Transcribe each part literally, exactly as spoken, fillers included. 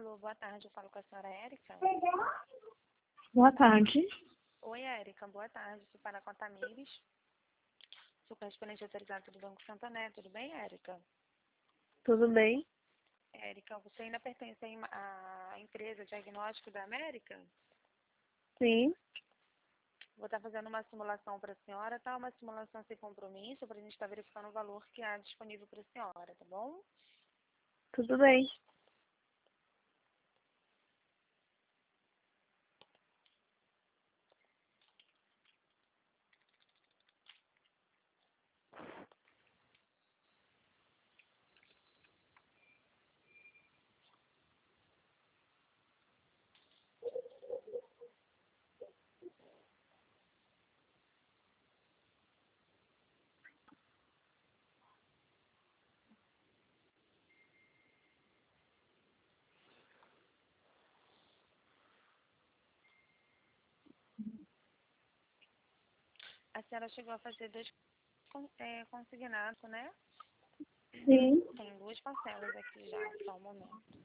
Alô, boa tarde, eu falo com a senhora Érica. Boa tarde. Oi, Érica, boa tarde, sou para a Tamires. Sou correspondente autorizado do Banco Santander, tudo bem, Érica? Tudo bem? Érica, você ainda pertence à empresa Diagnóstico da América? Sim. Vou estar fazendo uma simulação para a senhora, tá? Uma simulação sem compromisso, para a gente estar verificando o valor que há disponível para a senhora, tá bom? Tudo bem. A senhora chegou a fazer dois é, consignados, né? Sim. Tem duas parcelas aqui já, só um momento.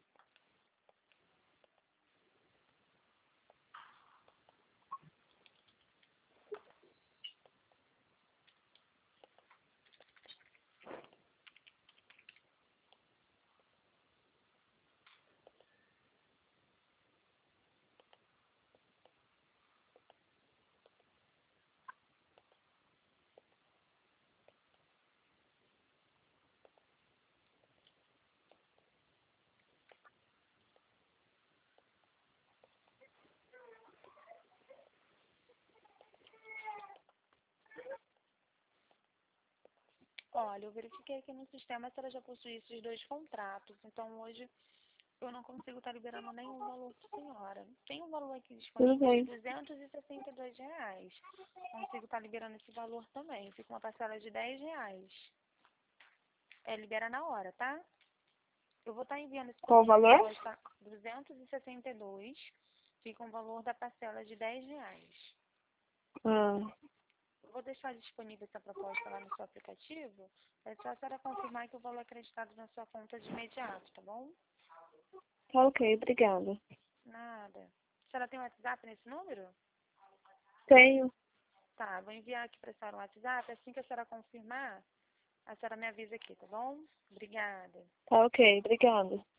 Olha, eu verifiquei aqui no sistema se ela já possui esses dois contratos, então hoje eu não consigo estar liberando nenhum valor para a senhora. Tem um valor aqui Tudo disponível de bem. duzentos e sessenta e dois reais. Consigo estar liberando esse valor também. Fica uma parcela de dez reais. É, libera na hora, tá? Eu vou estar enviando esse Qual o valor? proposta duzentos e sessenta e dois. Fica um valor da parcela de dez reais. Ah, Eu vou deixar disponível essa proposta lá no seu aplicativo. É só a senhora confirmar que o valor é acreditado na sua conta de imediato, tá bom? tá ok, obrigada. Nada. A senhora tem um WhatsApp nesse número? Tenho. Tá, vou enviar aqui para a senhora um WhatsApp. Assim que a senhora confirmar, a senhora me avisa aqui, tá bom? Obrigada. Tá ok, obrigada.